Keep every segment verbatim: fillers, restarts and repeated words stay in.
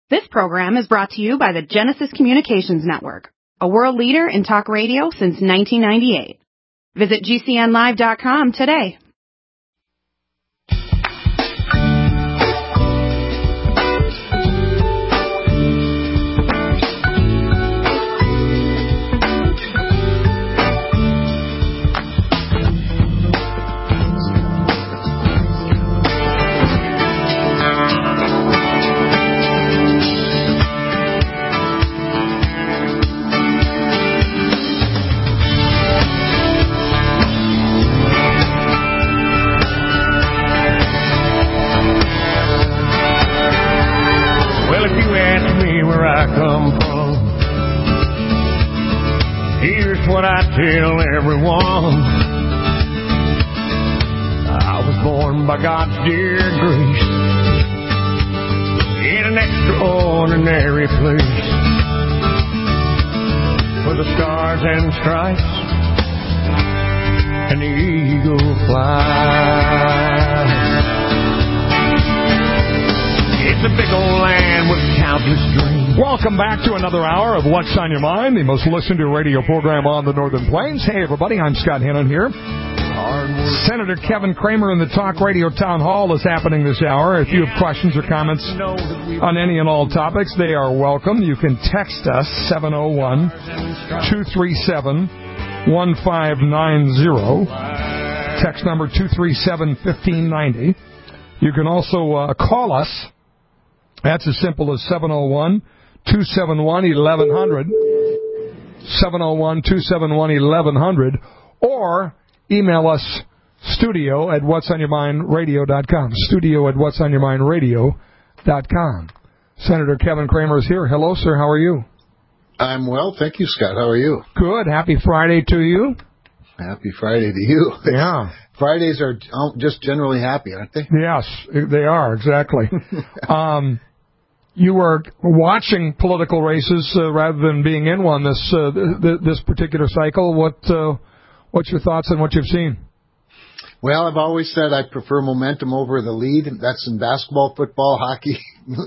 This program is brought to you by the Genesis Communications Network, a world leader in talk radio since nineteen ninety-eight. Visit G C N live dot com today. What I tell everyone, I was born by God's dear grace in an extraordinary place where the stars and stripes and the eagle flies. It's a big old land with countless dreams. Welcome back to another hour of What's on Your Mind, the most listened to radio program on the Northern Plains. Hey, everybody, I'm Scott Hannon here. Senator Kevin Cramer in the Talk Radio Town Hall is happening this hour. If you have questions or comments on any and all topics, they are welcome. You can text us, seven oh one, two three seven, one five nine zero. Text number two three seven, one five nine zero. You can also uh, call us. That's as simple as seven oh one, two seven one, eleven hundred, seven oh one, two seven one, eleven hundred, or email us studio at whats on your mind radio dot com, studio at whats on your mind radio dot com. Senator Kevin Cramer is here. Hello, sir. How are you? I'm well. Thank you, Scott. How are you? Good. Happy Friday to you. Happy Friday to you. Yeah. Fridays are just generally happy, aren't they? Yes, they are, exactly. um, you were watching political races uh, rather than being in one this uh, th- this particular cycle. What uh, what's your thoughts on what you've seen? Well, I've always said I prefer momentum over the lead. That's in basketball, football, hockey,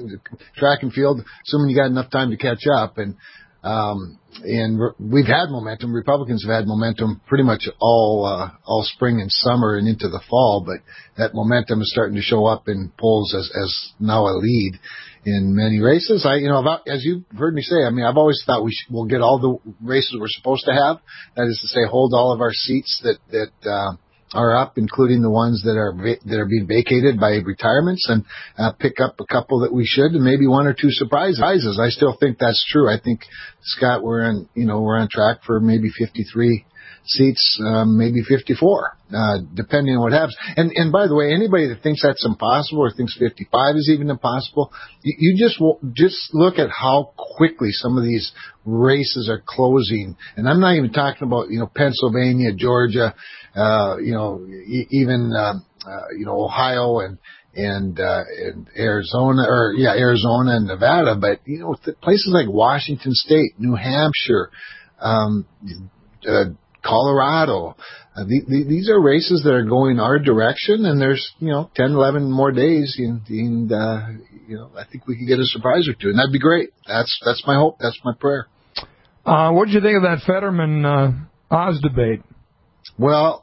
track and field, assuming you got enough time to catch up. And um, and we've had momentum. Republicans have had momentum pretty much all uh, all spring and summer and into the fall. But that momentum is starting to show up in polls as as now a lead in many races. I, you know, about, as you've heard me say, I mean, I've always thought we should, we'll get all the races we're supposed to have. That is to say, hold all of our seats that that uh, are up, including the ones that are va- that are being vacated by retirements, and uh, pick up a couple that we should, and maybe one or two surprises. I still think that's true. I think, Scott, we're on, you know, we're on track for maybe fifty-three seats, um, maybe fifty-four, uh, depending on what happens. And, and by the way, anybody that thinks that's impossible or thinks fifty-five is even impossible, you, you just, just look at how quickly some of these races are closing. And I'm not even talking about, you know, Pennsylvania, Georgia, uh, you know, e- even, um, uh, you know, Ohio and, and, uh, and Arizona, or yeah, Arizona and Nevada, but, you know, th- places like Washington State, New Hampshire, um, uh, Colorado. Uh, the, the, these are races that are going our direction, and there's, you know, ten, eleven more days, and, and uh, you know, I think we could get a surprise or two, and that'd be great. That's that's my hope. That's my prayer. Uh, what did you think of that Fetterman uh, Oz debate? Well,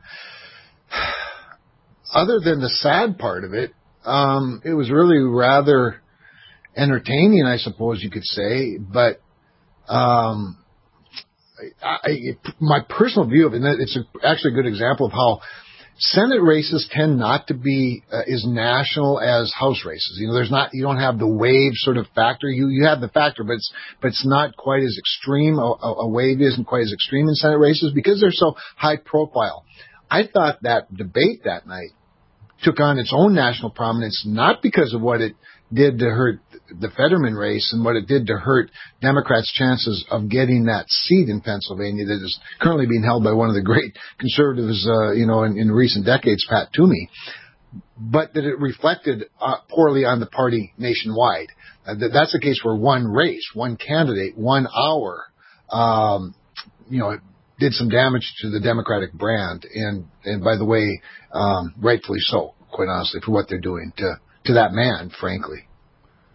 other than the sad part of it, um, it was really rather entertaining, I suppose you could say, but um, I, I, my personal view of it, and it's a, actually a good example of how Senate races tend not to be uh, as national as House races. You know, there's not, you don't have the wave sort of factor. You you have the factor, but it's but it's not quite as extreme. A, a wave isn't quite as extreme in Senate races because they're so high profile. I thought that debate that night took on its own national prominence, not because of what it did to hurt the Fetterman race and what it did to hurt Democrats' chances of getting that seat in Pennsylvania that is currently being held by one of the great conservatives, uh, you know, in, in recent decades, Pat Toomey, but that it reflected uh, poorly on the party nationwide. Uh, that, that's a case where one race, one candidate, one hour, um, you know, did some damage to the Democratic brand, and and by the way, um, rightfully so, quite honestly, for what they're doing to to that man, frankly.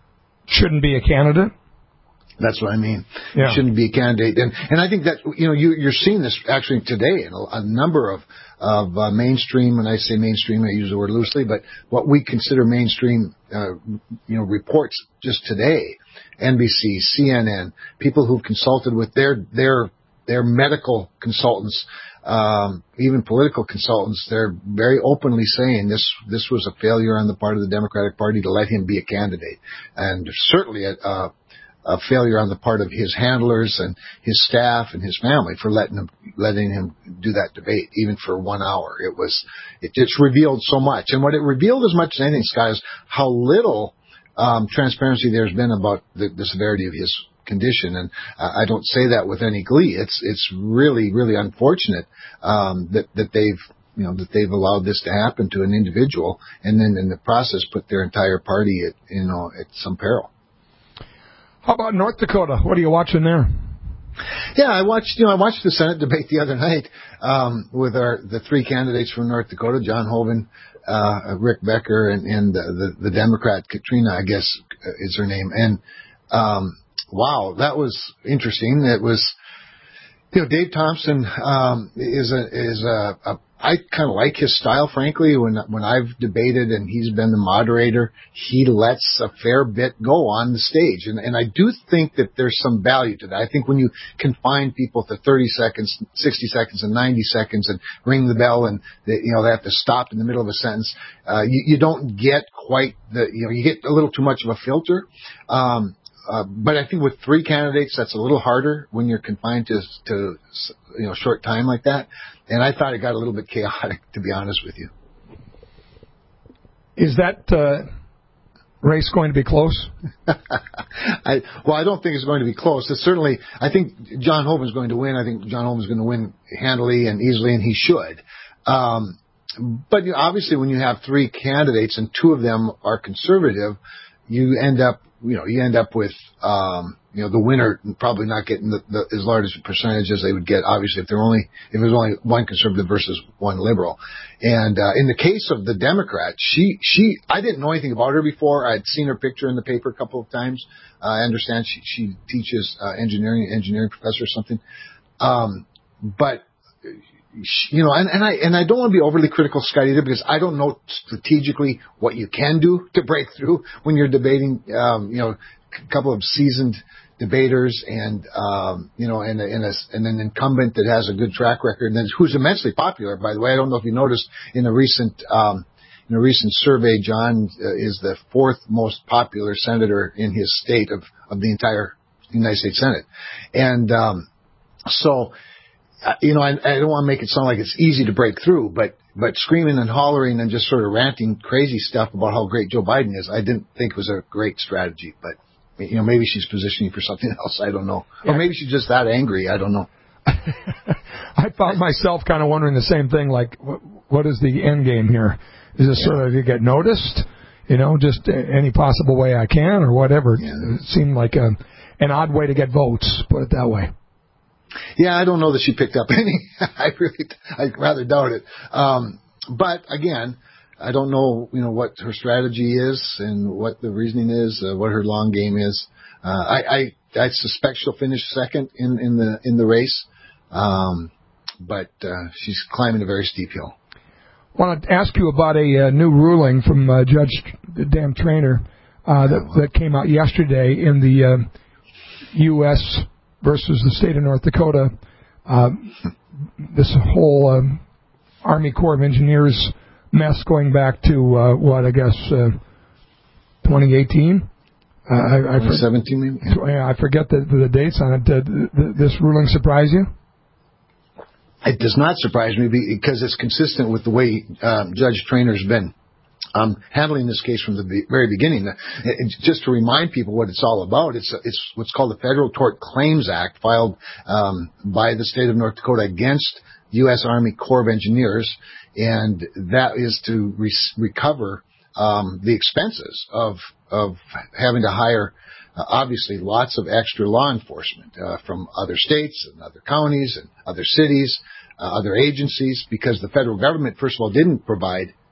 shouldn't be a candidate? That's what I mean. Yeah. You shouldn't be a candidate. And and I think that, you know, you, you're seeing this actually today in a, a number of, of uh, mainstream, when I say mainstream, I use the word loosely, but what we consider mainstream, uh, you know, reports just today, N B C, C N N, people who've consulted with their, their, their medical consultants, um, even political consultants, they're very openly saying this, this was a failure on the part of the Democratic Party to let him be a candidate. And certainly a, a a failure on the part of his handlers and his staff and his family for letting him, letting him do that debate, even for one hour. It was, it just revealed so much. And what it revealed as much as anything, Scott, is how little, um, transparency there's been about the, the severity of his condition. And uh, I don't say that with any glee. It's, it's really, really unfortunate, um, that, that they've, you know, that they've allowed this to happen to an individual and then in the process put their entire party at, you know, at some peril. How about North Dakota? What are you watching there? Yeah, I watched, you know, I watched the Senate debate the other night, um, with our, the three candidates from North Dakota, John Hoeven, uh, Rick Becker, and, and the, the, the Democrat, Katrina, I guess, is her name. And, um, wow, that was interesting. It was, you know, Dave Thompson, um, is a, is a, a I kind of like his style, frankly. When when I've debated and he's been the moderator, he lets a fair bit go on the stage, and and I do think that there's some value to that. I think when you confine people to thirty seconds, sixty seconds, and ninety seconds, and ring the bell, and they, you know they have to stop in the middle of a sentence, uh, you, you don't get quite the you know you get a little too much of a filter. Um, Uh, but I think with three candidates, that's a little harder when you're confined to, to, you know, short time like that. And I thought it got a little bit chaotic, to be honest with you. Is that uh, race going to be close? I, well, I don't think it's going to be close. It's certainly, I think John Hoeven's going to win. I think John Hoeven's going to win handily and easily, and he should. Um, but you know, obviously, when you have three candidates and two of them are conservative, you end up you know, you end up with, um, you know, the winner probably not getting the, the, as large a percentage as they would get, obviously, if there only, if there's only one conservative versus one liberal. And, uh, in the case of the Democrat, she, she, I didn't know anything about her before. I'd seen her picture in the paper a couple of times. Uh, I understand she, she teaches, uh, engineering, engineering professor or something. Um, but, you know, and, and I and I don't want to be overly critical, Scott, either, because I don't know strategically what you can do to break through when you're debating, um, you know, a couple of seasoned debaters and, um, you know, and, and, a, and an incumbent that has a good track record and then who's immensely popular, by the way. I don't know if you noticed in a recent um, in a recent survey, John uh, is the fourth most popular senator in his state of, of the entire United States Senate. And um, so... Uh, you know, I, I don't want to make it sound like it's easy to break through, but, but screaming and hollering and just sort of ranting crazy stuff about how great Joe Biden is, I didn't think was a great strategy. But, you know, maybe she's positioning for something else. I don't know. Yeah. Or maybe she's just that angry. I don't know. I found myself kind of wondering the same thing, like, what, what is the end game here? Is this yeah. sort of to get noticed, you know, just any possible way I can or whatever? Yeah. It seemed like a, an odd way to get votes, put it that way. Yeah, I don't know that she picked up any. I really, I rather doubt it. Um, but again, I don't know, you know, what her strategy is and what the reasoning is, uh, what her long game is. Uh, I, I, I suspect she'll finish second in, in the, in the race. Um, but, uh, she's climbing a very steep hill. I want to ask you about a uh, new ruling from uh, Judge Dan Traynor, uh, that, that came out yesterday in the, uh, U S versus the state of North Dakota. Uh, this whole um, Army Corps of Engineers mess going back to, uh, what, I guess, uh, twenty eighteen? Uh, I, I twenty seventeen, maybe? Yeah, I forget the, the dates on it. Did this ruling surprise you? It does not surprise me because it's consistent with the way um, Judge Traynor's been Um, handling this case from the be- very beginning. It, just to remind people what it's all about, it's it's what's called the Federal Tort Claims Act, filed um, by the state of North Dakota against U S Army Corps of Engineers, and that is to re- recover um, the expenses of of having to hire, uh, obviously, lots of extra law enforcement uh, from other states and other counties and other cities, uh, other agencies, because the federal government, first of all, didn't provide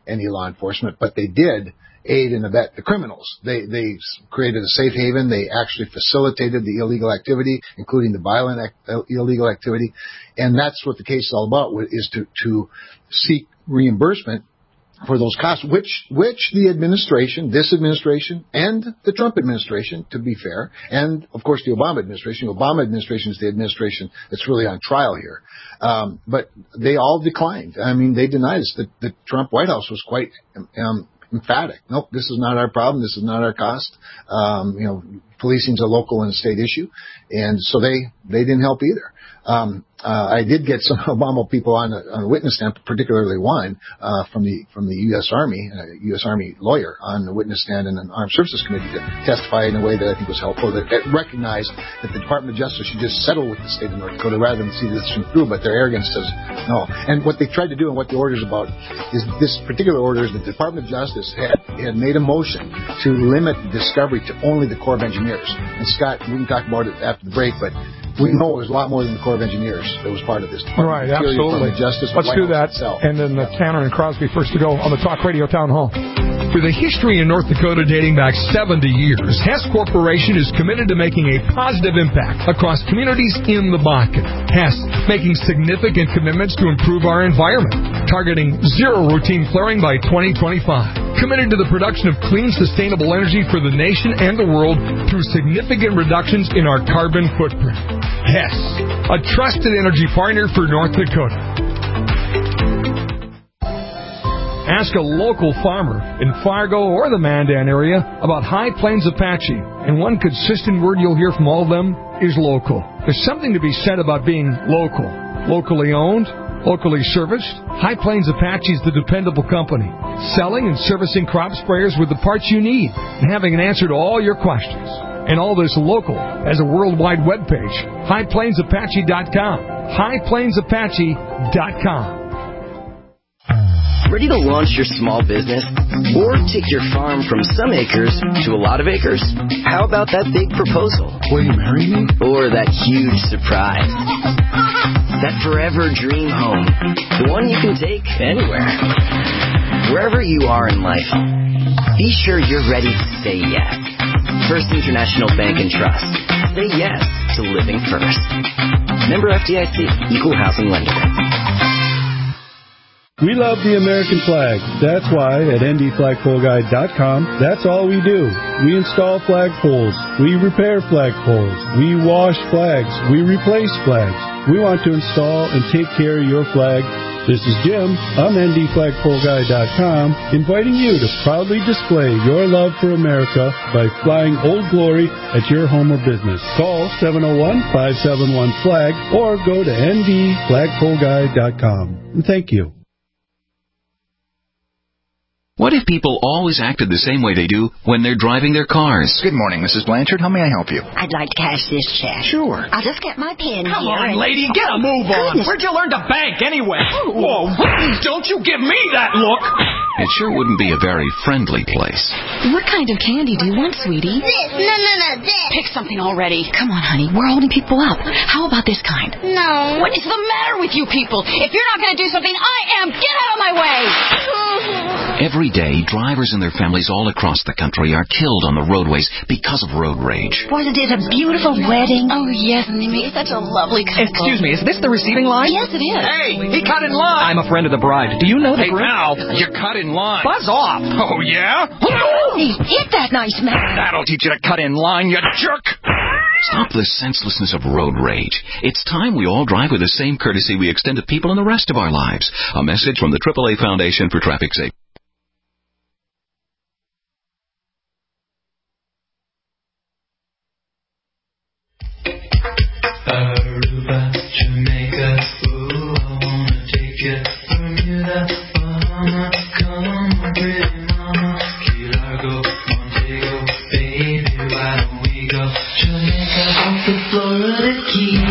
any law enforcement, but they did aid and abet the criminals. They they created a safe haven. They actually facilitated the illegal activity, including the violent act, illegal activity, and that's what the case is all about: is to to seek reimbursement for those costs, which which the administration, this administration, and the Trump administration, to be fair, and of course the Obama administration. The Obama administration is the administration that's really on trial here, um, but they all declined. I mean, they denied us. The, the Trump White House was quite um, emphatic. Nope, this is not our problem. This is not our cost. Um, you know, policing's a local and state issue, and so they they didn't help either. Um, uh, I did get some Obama people on a, on a witness stand, particularly one uh, from the from the U S Army, a U S Army lawyer on the witness stand in an Armed Services Committee to testify in a way that I think was helpful, that, that recognized that the Department of Justice should just settle with the state of North Dakota rather than see this through, but their arrogance says no. And what they tried to do and what the order is about is this particular order is that the Department of Justice had, had made a motion to limit the discovery to only the Corps of Engineers. And Scott, we can talk about it after the break, but we know it was a lot more than the Corps of Engineers that was part of this. Right, absolutely. Justice, Let's do that. Itself. And then uh, Tanner and Crosby first to go on the Talk Radio Town Hall. With a history in North Dakota dating back seventy years, Hess Corporation is committed to making a positive impact across communities in the Bakken. Hess making significant commitments to improve our environment, targeting zero routine flaring by twenty twenty-five. Committed to the production of clean, sustainable energy for the nation and the world through significant reductions in our carbon footprint. Hess, a trusted energy partner for North Dakota. Ask a local farmer in Fargo or the Mandan area about High Plains Apache, and one consistent word you'll hear from all of them is local. There's something to be said about being local. Locally owned, locally serviced, High Plains Apache is the dependable company, selling and servicing crop sprayers with the parts you need and having an answer to all your questions. And all this local has a worldwide webpage, high plains apache dot com, high plains apache dot com. Ready to launch your small business? Or take your farm from some acres to a lot of acres? How about that big proposal? Will you marry me? Or that huge surprise? That forever dream home. The one you can take anywhere. Wherever you are in life, be sure you're ready to say yes. First International Bank and Trust. Say yes to living first. Member F D I C, Equal Housing Lender. We love the American flag. That's why at N D flagpole guide dot com, that's all we do. We install flagpoles. We repair flagpoles. We wash flags. We replace flags. We want to install and take care of your flag. This is Jim. I'm N D flagpole guide dot com, inviting you to proudly display your love for America by flying Old Glory at your home or business. Call seven oh one, five seven one, flag or go to N D flagpole guide dot com. And thank you. What if people always acted the same way they do when they're driving their cars? Good morning, Missus Blanchard. How may I help you? I'd like to cash this check. Sure. I'll just get my pen Come here. on, and... lady, get a move on. Goodness. Where'd you learn to bank anyway? Whoa, don't you give me that look. It sure wouldn't be a very friendly place. What kind of candy do you want, sweetie? This. No, no, no, this. Pick something already. Come on, honey. We're holding people up. How about this kind? No. What is the matter with you people? If you're not going to do something, I am. Get out of my way. Every day, drivers and their families all across the country are killed on the roadways because of road rage. Wasn't it a beautiful wedding? Oh, yes, and they made such a lovely couple. Excuse me, is this the receiving line? Yes, it is. Hey, he cut in line. I'm a friend of the bride. Do you know the Hey, group? now, you cut in line. Buzz off. Oh, yeah? He hit that nice man. That'll teach you to cut in line, you jerk. Stop the senselessness of road rage. It's time we all drive with the same courtesy we extend to people in the rest of our lives. A message from the triple A Foundation for Traffic Safety. Aruba, Jamaica, ooh, I wanna take you. Bermuda, Bahama, come on, pretty mama. Key Largo, Montego, baby, why don't we go? Jamaica, off the Florida Keys.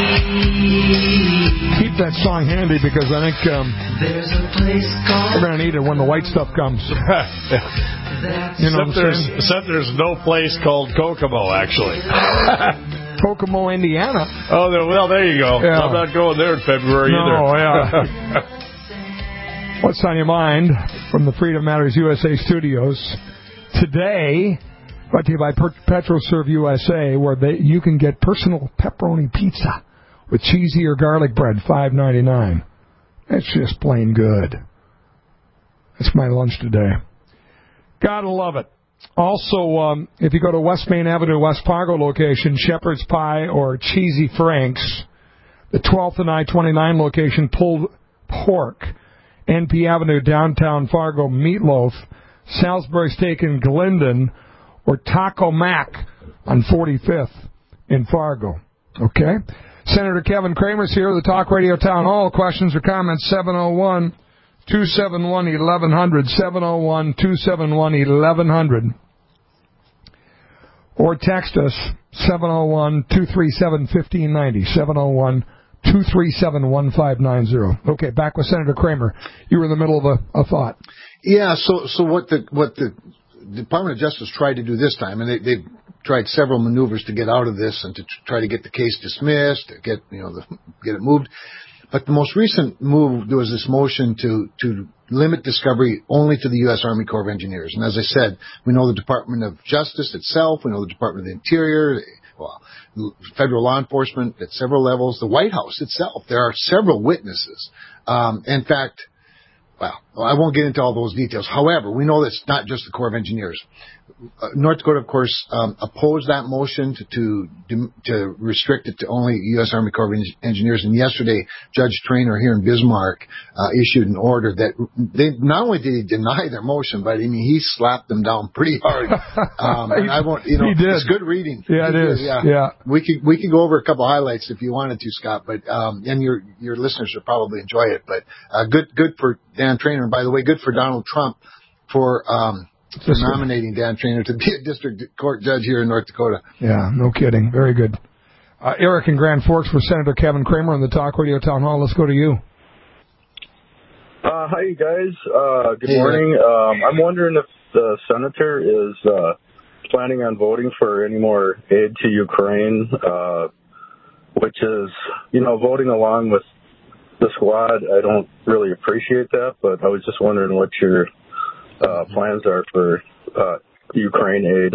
Keep that song handy because I think um, There's a place called... we're going to need it when the white stuff comes. You know except, there's, except there's no place called Kokomo, actually. Kokomo, Indiana. Oh, well, there you go. Yeah. I'm not going there in February no, either. Yeah. What's on your mind? from the Freedom Matters U S A studios. Today, brought to you by PetroServe U S A, where they, you can get personal pepperoni pizza with cheesy or garlic bread, five ninety-nine. That's just plain good. That's my lunch today. Gotta love it. Also, um, if you go to West Main Avenue, West Fargo location, Shepherd's Pie or Cheesy Frank's, the twelfth and I twenty-nine location, pulled pork, N P Avenue, downtown Fargo, meatloaf, Salisbury Steak in Glendon, or Taco Mac on forty-fifth in Fargo. Okay? Senator Kevin Kramer's here, the Talk Radio Town Hall. Questions or comments, seven oh one, two seven one, eleven hundred, seven oh one, two seven one, eleven hundred. Or text us, seven oh one, two three seven, one five nine oh, seven oh one, two three seven, one five nine oh. Okay, back with Senator Kramer. You were in the middle of a, a thought. Yeah, so so what the what the Department of Justice tried to do this time, and they, they've tried several maneuvers to get out of this and to try to get the case dismissed, to get you know the, get it moved. But the most recent move, there was this motion to to limit discovery only to the U S Army Corps of Engineers. And as I said, we know the Department of Justice itself, we know the Department of the Interior, well, federal law enforcement at several levels, the White House itself. There are several witnesses. Um, in fact, well, I won't get into all those details. However, we know that it's not just the Corps of Engineers. Uh, North Dakota, of course, um, opposed that motion to, to to restrict it to only U S Army Corps of Engineers. And yesterday, Judge Traynor here in Bismarck uh, issued an order that they not only did he deny their motion, but I mean he slapped them down pretty hard. Um, and I won't, you know, he did. It's good reading. Yeah, it is. Yeah. yeah, we could we could go over a couple of highlights if you wanted to, Scott. But um, and your your listeners would probably enjoy it. But uh, good good for Dan Traynor, and by the way, good for Donald Trump for. Um, For nominating Dan Traynor to be a district court judge here in North Dakota. Yeah, no kidding. Very good. Uh, Eric in Grand Forks for Senator Kevin Kramer on the Talk Radio Town Hall. Let's go to you. Uh, hi, you guys. Uh, good hey, morning. Um, I'm wondering if the senator is uh, planning on voting for any more aid to Ukraine, uh, which is, you know, voting along with the squad. I don't really appreciate that, but I was just wondering what your Uh, plans are for uh, Ukraine aid.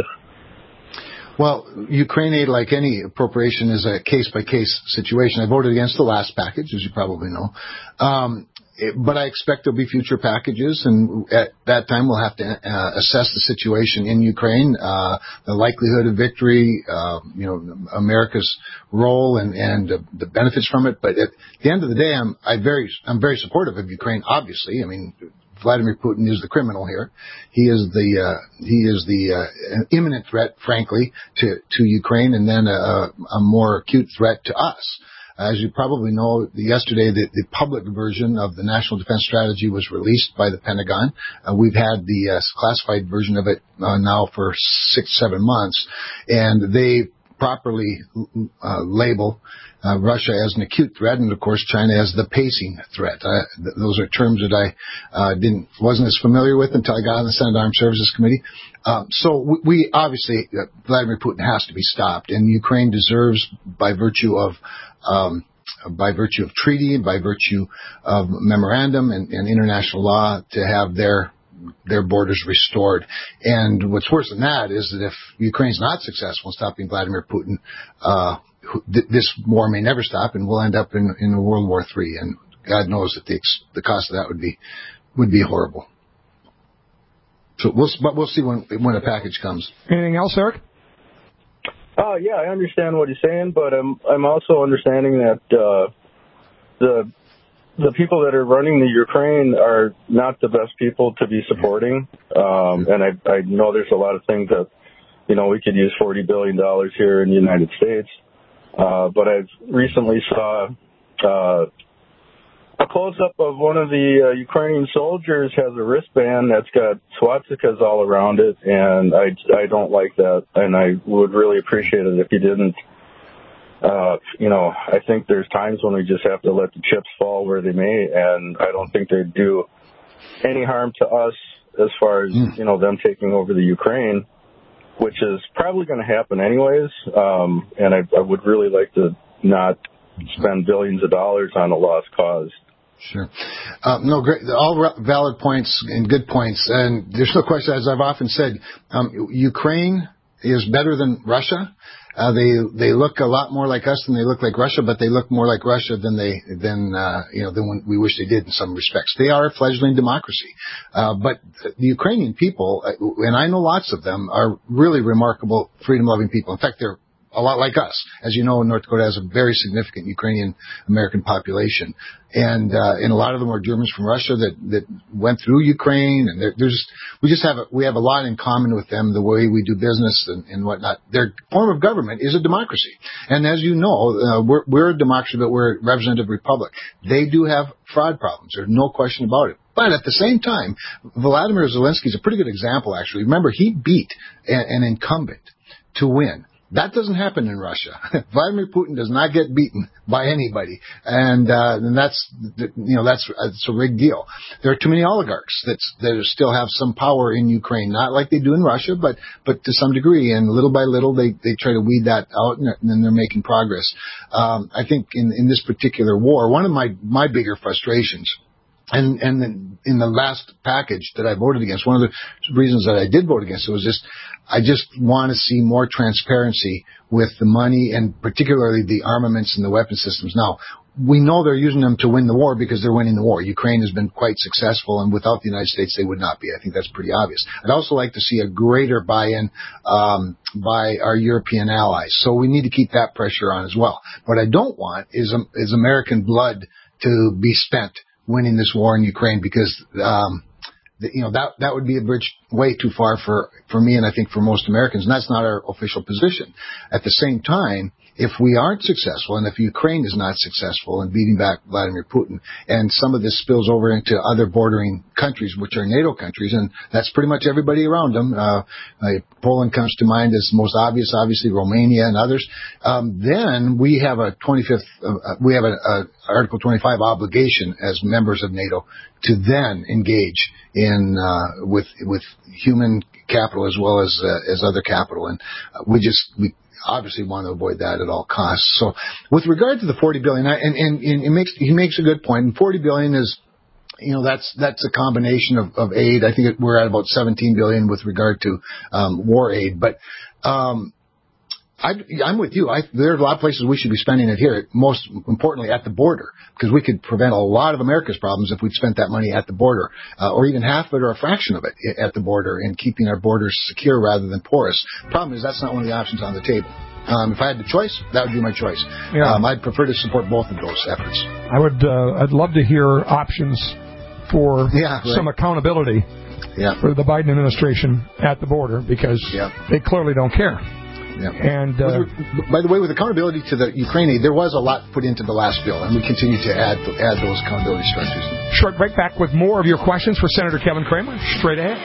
Well, Ukraine aid, like any appropriation, is a case-by-case situation. I voted against the last package, as you probably know. Um, it, but I expect there'll be future packages, and at that time we'll have to uh, assess the situation in Ukraine, uh, the likelihood of victory, uh, you know, America's role and, and uh, the benefits from it. But at the end of the day, I'm I very I'm very supportive of Ukraine, obviously. I mean, Vladimir Putin is the criminal here. He is the uh, he is the uh, imminent threat, frankly, to to Ukraine, and then a, a more acute threat to us. As you probably know, yesterday the, the public version of the National Defense Strategy was released by the Pentagon. Uh, we've had the uh, classified version of it uh, now for six, seven months, and they properly uh, label uh, Russia as an acute threat, and of course China as the pacing threat. Uh, th- those are terms that I uh, didn't wasn't as familiar with until I got on the Senate Armed Services Committee. Um, so we, we obviously uh, Vladimir Putin has to be stopped, and Ukraine deserves, by virtue of um, by virtue of treaty, by virtue of memorandum and, and international law, to have their their borders restored. And what's worse than that is that if Ukraine's not successful in stopping Vladimir Putin, uh, th- this war may never stop, and we'll end up in, in World War Three. And God knows that the ex- the cost of that would be would be horrible. So we'll but we'll see when when a package comes. Anything else, Eric? Oh, yeah, I understand what he's saying, but I'm I'm also understanding that uh, the the people that are running the Ukraine are not the best people to be supporting. Um, and I, I know there's a lot of things that, you know, we could use forty billion dollars here in the United States. Uh, but I recently saw uh, a close-up of one of the uh, Ukrainian soldiers has a wristband that's got swastikas all around it, and I, I don't like that, and I would really appreciate it if you didn't. Uh, you know, I think there's times when we just have to let the chips fall where they may, and I don't think they'd do any harm to us as far as, mm. you know, them taking over the Ukraine, which is probably going to happen anyways. Um, and I, I would really like to not spend billions of dollars on a lost cause. Sure. Uh, no, great. All re- valid points and good points. And there's no question, as I've often said, um, Ukraine is better than Russia. Uh, they they look a lot more like us than they look like Russia, but they look more like Russia than they than uh, you know than we wish they did in some respects. They are a fledgling democracy, uh, but the Ukrainian people, and I know lots of them, are really remarkable, freedom-loving people. In fact, they're a lot like us. As you know, North Dakota has a very significant Ukrainian-American population. And, uh, and a lot of them are Germans from Russia that, that went through Ukraine. And there's, we just have, a, we have a lot in common with them, the way we do business and, and whatnot. Their form of government is a democracy. And as you know, uh, we're, we're a democracy, but we're a representative republic. They do have fraud problems. There's no question about it. But at the same time, Vladimir Zelensky is a pretty good example, actually. Remember, he beat an, an incumbent to win. That doesn't happen in Russia. Vladimir Putin does not get beaten by anybody, and uh, and that's you know that's that's a big deal. There are too many oligarchs that that still have some power in Ukraine, not like they do in Russia, but but to some degree. And little by little, they they try to weed that out, and then they're making progress. Um, I think in in this particular war, one of my my bigger frustrations. And, and in the last package that I voted against, one of the reasons that I did vote against it was just, I just want to see more transparency with the money and particularly the armaments and the weapon systems. Now, we know they're using them to win the war because they're winning the war. Ukraine has been quite successful, and without the United States, they would not be. I think that's pretty obvious. I'd also like to see a greater buy-in um, by our European allies. So we need to keep that pressure on as well. What I don't want is, um, is American blood to be spent winning this war in Ukraine, because um, the, you know that that would be a bridge way too far for for me, and I think for most Americans, and that's not our official position. At the same time, if we aren't successful, and if Ukraine is not successful in beating back Vladimir Putin, and some of this spills over into other bordering countries, which are NATO countries, and that's pretty much everybody around them. Uh, uh, Poland comes to mind as most obvious, obviously Romania and others. Um, then we have a twenty-fifth, uh, we have a, a Article twenty-five obligation as members of NATO to then engage in uh, with with human capital as well as uh, as other capital, and uh, we just we. obviously want to avoid that at all costs. So with regard to the forty billion dollars, and, and, and it makes, he makes a good point, and forty billion dollars is, you know, that's, that's a combination of, of aid. I think we're at about seventeen billion dollars with regard to, um, war aid. But, um, I, I'm with you. I, there are a lot of places we should be spending it here, most importantly at the border, because we could prevent a lot of America's problems if we'd spent that money at the border, uh, or even half of it or a fraction of it at the border, and keeping our borders secure rather than porous. Problem is, that's not one of the options on the table. Um, if I had the choice, that would be my choice. Yeah. Um, I'd prefer to support both of those efforts. I would. Uh, I'd love to hear options for yeah, right. some accountability yeah. for the Biden administration at the border, because yeah. they clearly don't care. Yeah. And uh, with, by the way, with accountability to the Ukraine aid, there was a lot put into the last bill, and we continue to add add those accountability structures. Short break. Back with more of your questions for Senator Kevin Cramer. Straight ahead.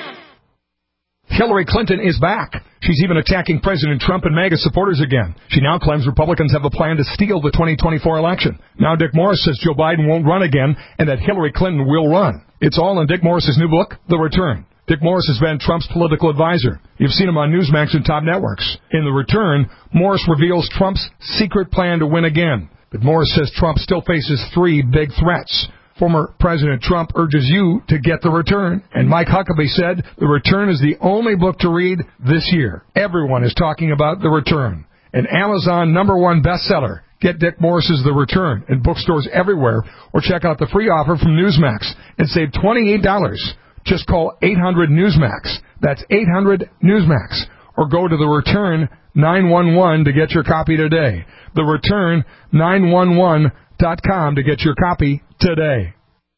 Hillary Clinton is back. She's even attacking President Trump and MAGA supporters again. She now claims Republicans have a plan to steal the twenty twenty-four election. Now Dick Morris says Joe Biden won't run again and that Hillary Clinton will run. It's all in Dick Morris's new book, The Return. Dick Morris has been Trump's political advisor. You've seen him on Newsmax and top networks. In The Return, Morris reveals Trump's secret plan to win again. But Morris says Trump still faces three big threats. Former President Trump urges you to get The Return. And Mike Huckabee said The Return is the only book to read this year. Everyone is talking about The Return. An Amazon number one bestseller. Get Dick Morris's The Return in bookstores everywhere, or check out the free offer from Newsmax and save twenty-eight dollars. Just call eight hundred Newsmax. That's eight hundred Newsmax. Or go to The Return nine one one to get your copy today. The Return nine one one dot com to get your copy today.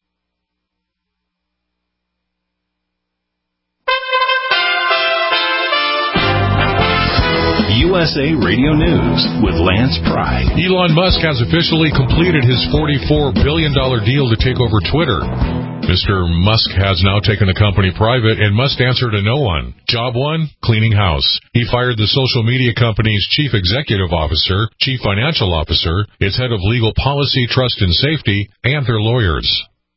U S A Radio News with Lance Pry. Elon Musk has officially completed his forty-four billion dollars deal to take over Twitter. Mister Musk has now taken the company private and must answer to no one. Job one, cleaning house. He fired the social media company's chief executive officer, chief financial officer, its head of legal policy, trust, and safety, and their lawyers.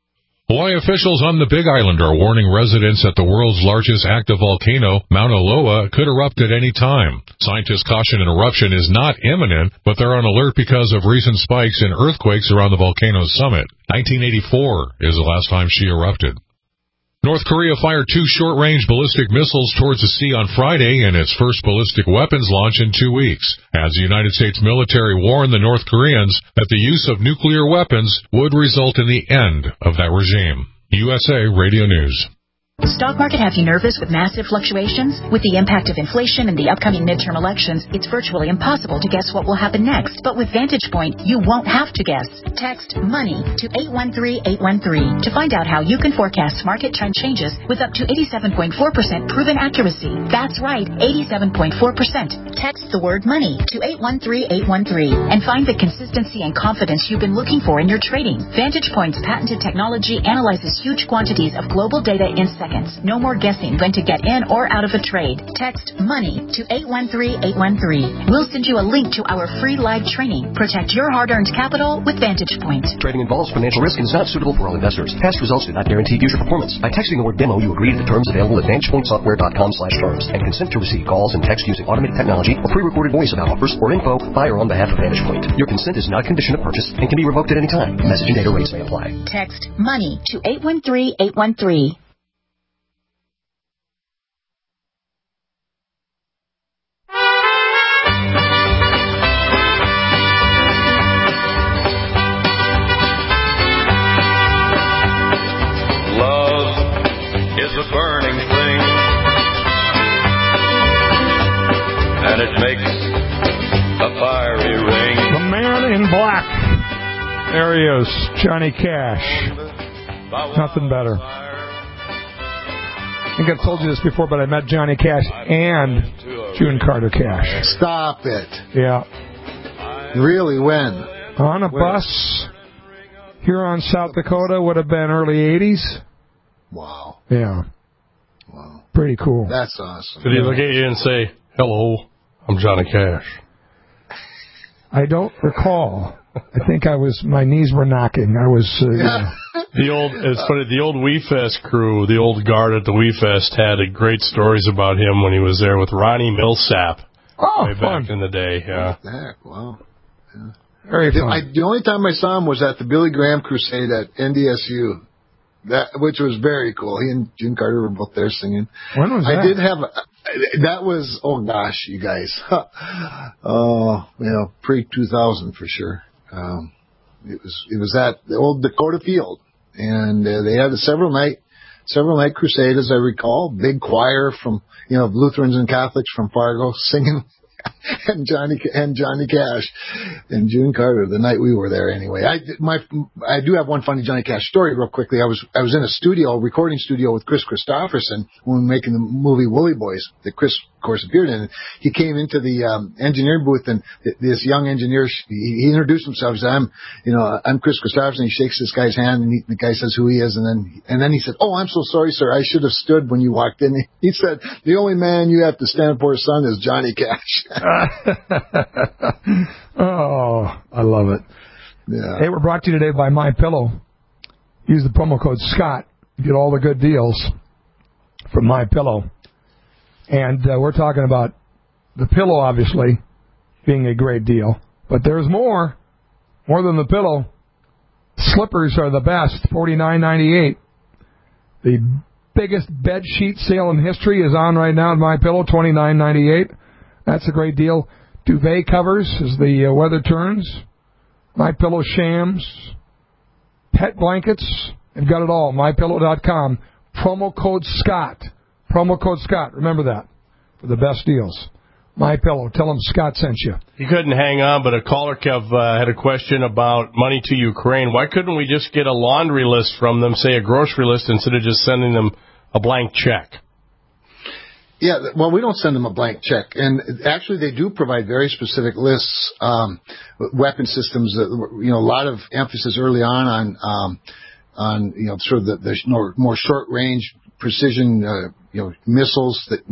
Hawaii officials on the Big Island are warning residents that the world's largest active volcano, Mauna Loa, could erupt at any time. Scientists caution an eruption is not imminent, but they're on alert because of recent spikes in earthquakes around the volcano's summit. nineteen eighty-four is the last time she erupted. North Korea fired two short-range ballistic missiles towards the sea on Friday in its first ballistic weapons launch in two weeks, as the United States military warned the North Koreans that the use of nuclear weapons would result in the end of that regime. U S A Radio News. Stock market have you nervous with massive fluctuations? With the impact of inflation and the upcoming midterm elections, it's virtually impossible to guess what will happen next. But with Vantage Point, you won't have to guess. Text MONEY to eight one three eight one three to find out how you can forecast market trend changes with up to eighty-seven point four percent proven accuracy. That's right, eighty-seven point four percent. Text the word MONEY to eight one three eight one three and find the consistency and confidence you've been looking for in your trading. Vantage Point's patented technology analyzes huge quantities of global data in seconds. No more guessing when to get in or out of a trade. Text MONEY to eight one three eight one three. We'll send you a link to our free live training. Protect your hard-earned capital with Vantage Point. Trading involves financial risk and is not suitable for all investors. Past results do not guarantee future performance. By texting the word demo, you agree to the terms available at vantage point software dot com slash terms and consent to receive calls and text using automated technology or pre-recorded voice about offers or info by or on behalf of Vantage Point. Your consent is not a condition of purchase and can be revoked at any time. Message and data rates may apply. Text MONEY to eight one three eight one three. A burning thing, and it makes a fiery ring. The Man in Black. There he is, Johnny Cash. Nothing better. I think I've told you this before, but I met Johnny Cash and June Carter Cash. Stop it. Yeah. Really, when? On a when? bus here on South Dakota, would have been early eighties. Wow. Yeah. Wow. Pretty cool. That's awesome. Did he look at you and say, "Hello, I'm Johnny Cash"? I don't recall. I think I was, my knees were knocking. I was, uh, yeah. The old, it's funny, the old Wee Fest crew, the old guard at the Wee Fest had a great stories about him when he was there with Ronnie Millsap. Oh, way fun. back in the day, yeah. What the heck? Wow. Yeah. Very the, fun. I, the only time I saw him was at the Billy Graham Crusade at N D S U. That, which was very cool. He and June Carter were both there singing. When was that? I did have, a, that was, oh gosh, you guys. Oh, you know, pre two thousand for sure. Um, it was, it was at the old Dakota Field. And uh, they had a several night, several night crusade, as I recall. Big choir from, you know, Lutherans and Catholics from Fargo singing. and Johnny and Johnny Cash and June Carter the night we were there. Anyway, I my I do have one funny Johnny Cash story real quickly. I was I was in a studio, recording studio with Chris Christopherson when we were making the movie Woolly Boys that Chris, of course, appeared in. He came into the um, engineering booth, and th- this young engineer, he, he introduced himself. He said, "I'm, you know, I'm Chris Christopherson." He shakes this guy's hand, and he, the guy says who he is, and then and then he said, "Oh, I'm so sorry, sir. I should have stood when you walked in." He said, "The only man you have to stand for, son, is Johnny Cash." Oh, I love it. Yeah. Hey, we're brought to you today by MyPillow. Use the promo code Scott. Get all the good deals from MyPillow. And uh, we're talking about the pillow, obviously, being a great deal. But there's more. More than the pillow. Slippers are the best. forty-nine ninety-eight. The biggest bed sheet sale in history is on right now at MyPillow. twenty-nine ninety-eight. That's a great deal. Duvet covers as the uh, weather turns. MyPillow shams. Pet blankets. They've got it all. My Pillow dot com. Promo code Scott. Promo code Scott. Remember that for the best deals. MyPillow. Tell them Scott sent you. He couldn't hang on, but a caller, Kev, uh, had a question about money to Ukraine. Why couldn't we just get a laundry list from them, say a grocery list, instead of just sending them a blank check? Yeah, well, we don't send them a blank check. And actually, they do provide very specific lists, um, weapon systems, that, you know, a lot of emphasis early on on, um, on, you know, sort of the, the more, more short-range precision, uh, you know, missiles that, you know,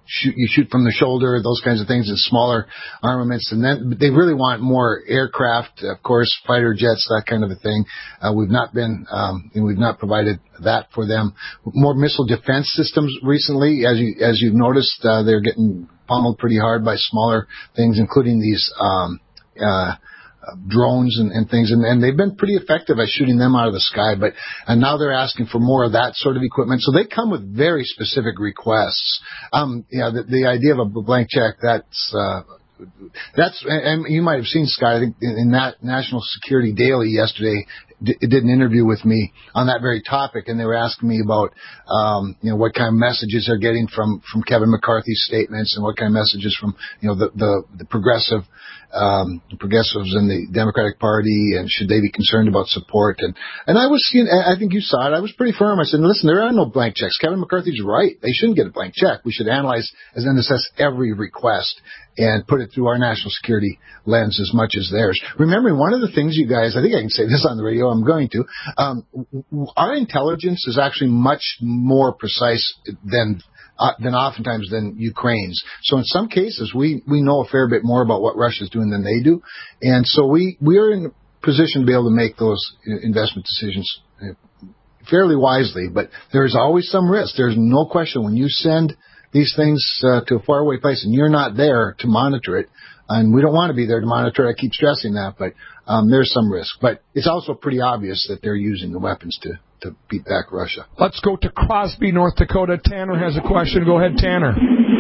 shoot, you shoot from the shoulder, those kinds of things, and smaller armaments. And then they really want more aircraft, of course, fighter jets, that kind of a thing. Uh, we've not been, um, and we've not provided that for them. More missile defense systems recently, as you, as you've noticed, uh, they're getting pummeled pretty hard by smaller things, including these, um, uh, drones and, and things, and, and they've been pretty effective at shooting them out of the sky, but and now they're asking for more of that sort of equipment. So they come with very specific requests. Um, yeah, the, the idea of a blank check, that's, uh, that's, and you might have seen, Scott, I think in that National Security Daily yesterday, d- did an interview with me on that very topic, and they were asking me about, um, you know, what kind of messages they're getting from, from Kevin McCarthy's statements, and what kind of messages from, you know, the, the, the progressive, um, the progressives in the Democratic Party, and should they be concerned about support? And, and I was, you know, I think you saw it. I was pretty firm. I said, listen, there are no blank checks. Kevin McCarthy's right. They shouldn't get a blank check. We should analyze as N S S every request and put it through our national security lens as much as theirs. Remembering one of the things you guys, I think I can say this on the radio, I'm going to, um, our intelligence is actually much more precise than Uh, than oftentimes than Ukraine's. So in some cases, we, we know a fair bit more about what Russia's doing than they do. And so we, we are in a position to be able to make those investment decisions fairly wisely. But there's always some risk. There's no question when you send these things uh, to a faraway place and you're not there to monitor it, and we don't want to be there to monitor it. I keep stressing that, but um, there's some risk. But it's also pretty obvious that they're using the weapons to to beat back Russia. Let's go to Crosby, North Dakota. Tanner has a question. Go ahead, Tanner.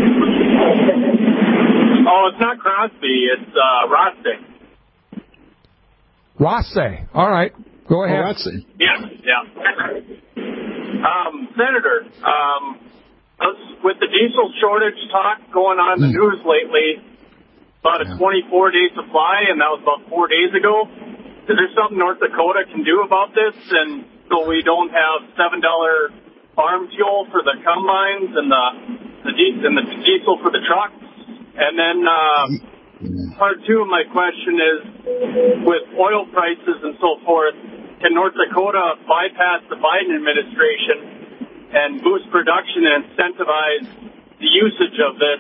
Oh, it's not Crosby. It's uh, Rosse. Rosse. All right. Go ahead. Oh, Rosse. Yeah, yeah. Um, Senator, um, with the diesel shortage talk going on in the news lately, about a twenty-four day supply, and that was about four days ago. Is there something North Dakota can do about this, and so we don't have seven dollar farm fuel for the combines and the the, diesel, and the diesel for the trucks? And then uh, part two of my question is, with oil prices and so forth, can North Dakota bypass the Biden administration and boost production and incentivize the usage of this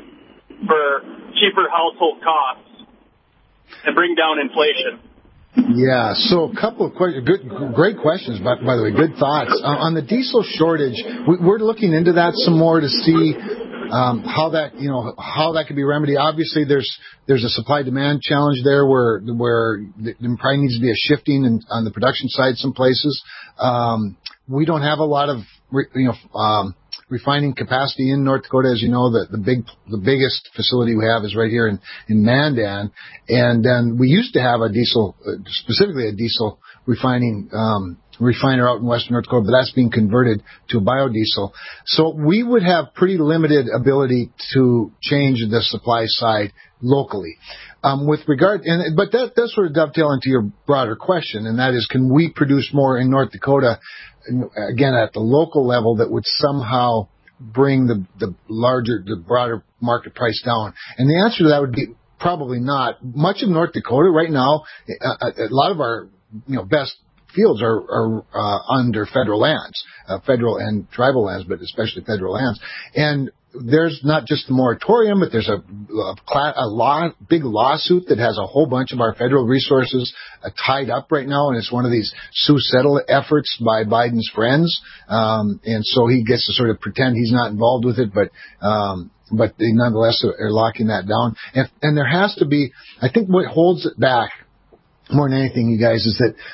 for cheaper household costs and bring down inflation? Yeah, so a couple of questions, good, great questions, by, by the way, good thoughts. Uh, on the diesel shortage, we, we're looking into that some more to see um, how that, you know, how that could be remedied. Obviously, there's there's a supply-demand challenge there where where there probably needs to be a shifting in, on the production side some places. Um, we don't have a lot of, you know, um, refining capacity in North Dakota. As you know, the, the big, the biggest facility we have is right here in, in Mandan. And then we used to have a diesel, uh, specifically a diesel refining, um, refiner out in western North Dakota, but that's being converted to biodiesel. So we would have pretty limited ability to change the supply side locally. Um, with regard, and, but that, that's sort of dovetail into your broader question, and that is, can we produce more in North Dakota, again, at the local level, that would somehow bring the, the larger, the broader market price down? And the answer to that would be probably not. Much of North Dakota right now, a, a lot of our, you know, best fields are, are uh, under federal lands, uh, federal and tribal lands, but especially federal lands. And there's not just the moratorium, but there's a, a, a law, big lawsuit that has a whole bunch of our federal resources uh, tied up right now, and it's one of these sue settle efforts by Biden's friends. Um, and so he gets to sort of pretend he's not involved with it, but um, but they nonetheless are locking that down. And, and there has to be, I think what holds it back more than anything, you guys, is that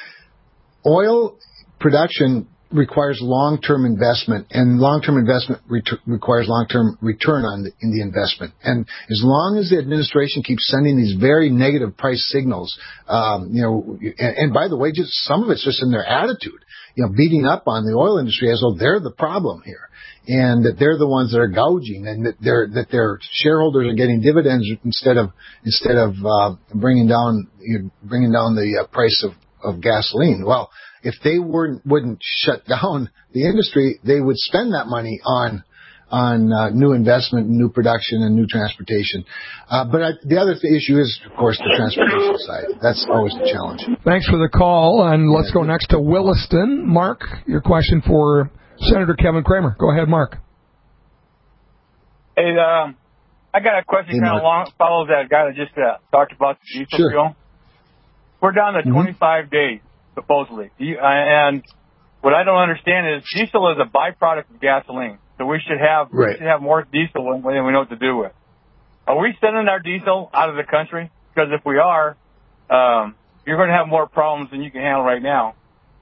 oil production requires long-term investment, and long-term investment ret- requires long-term return on the, in the investment. And as long as the administration keeps sending these very negative price signals, um, you know, and, and by the way, just some of it's just in their attitude, you know, beating up on the oil industry as though they're the problem here, and that they're the ones that are gouging, and that their that their shareholders are getting dividends instead of instead of uh, bringing down you know, bringing down the uh, price of, of gasoline. Well, if they weren't, wouldn't shut down the industry, they would spend that money on on uh, new investment, new production, and new transportation. Uh, but I, the other th- issue is, of course, the transportation side. That's always the challenge. Thanks for the call, and let's go next to Williston. Mark, your question for Senator Kevin Cramer. Go ahead, Mark. Hey, um, I got a question Hey, kind of long, follows that guy that just uh, talked about the diesel Sure. fuel. We're down to Mm-hmm. twenty-five days, supposedly. Do you- uh, And what I don't understand is diesel is a byproduct of gasoline. So we should have we Right. should have more diesel than than we know what to do with. Are we sending our diesel out of the country? Because if we are, um, you're going to have more problems than you can handle right now.